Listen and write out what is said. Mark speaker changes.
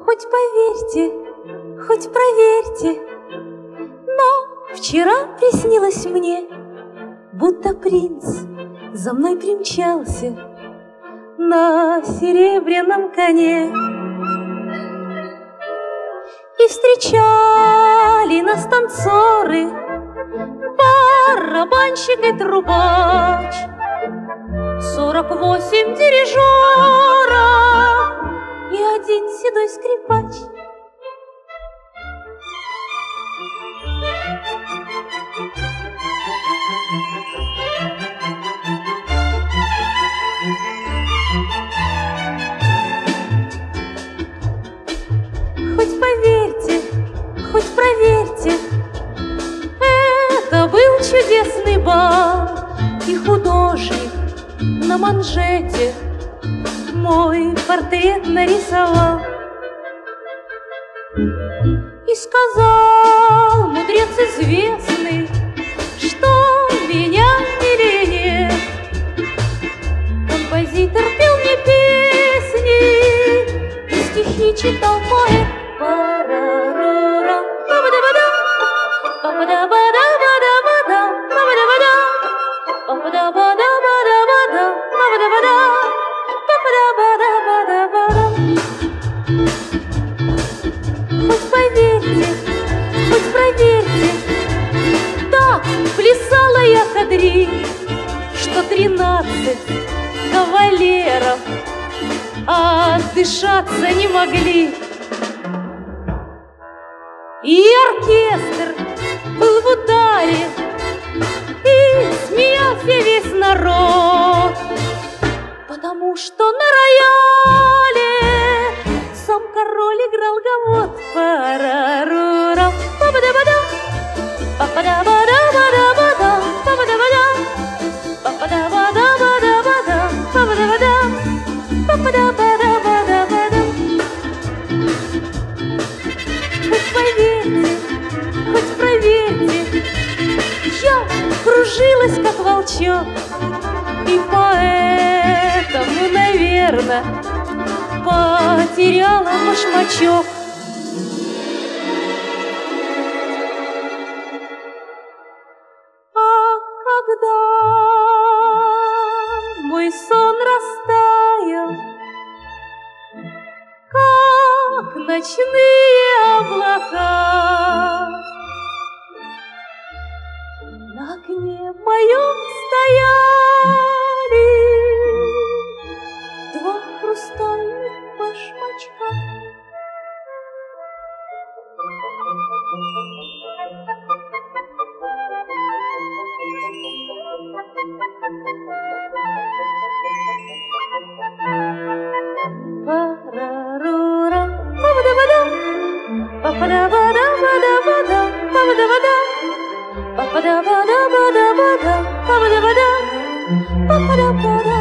Speaker 1: Хоть поверьте, хоть проверьте, но вчера приснилось мне, будто принц за мной примчался на серебряном коне. И встречали нас танцоры, барабанщик и трубач, 48 дирижера и один седой скрипач. Хоть поверьте, хоть проверьте, это был чудесный бал, и художник на манжете мой портрет нарисовал. И сказал мудрец известный, что меня милее нет. Композитор пел мне песни, и стихи читал поэт. Хоть поверьте, хоть проверьте, так плясала я кадриль, что 13 кавалеров отдышаться не могли. И оркестр был в ударе, и смеялся весь народ, потому что на рояле сам король играл гавот. Парарурам, па-ба-да-ба-дам, па-па-да-ба-да-ба-да-ба-дам, па-ба-да-ба-дам, па-па-да-ба-да-ба-да-ба-дам, па-ба-да-ба-дам, па-па-да-ба-да-ба-да-ба-дам. Хоть поверьте, хоть проверьте, я кружилась, как волчок, и поэтому, наверное, потеряла башмачок. А когда мой сон растаял, как ночные облака, на окне моем стояли два хрустальных башмачка. Парарурам, па-ба-да-ба-дам, па-па-да-ба-да-ба-да-ба-дам, па-ба-да-ба-дам, па-па-да-ба-да-ба-да-ба-дам, па-ба-да-ба-дам, па-па-да-ба-да.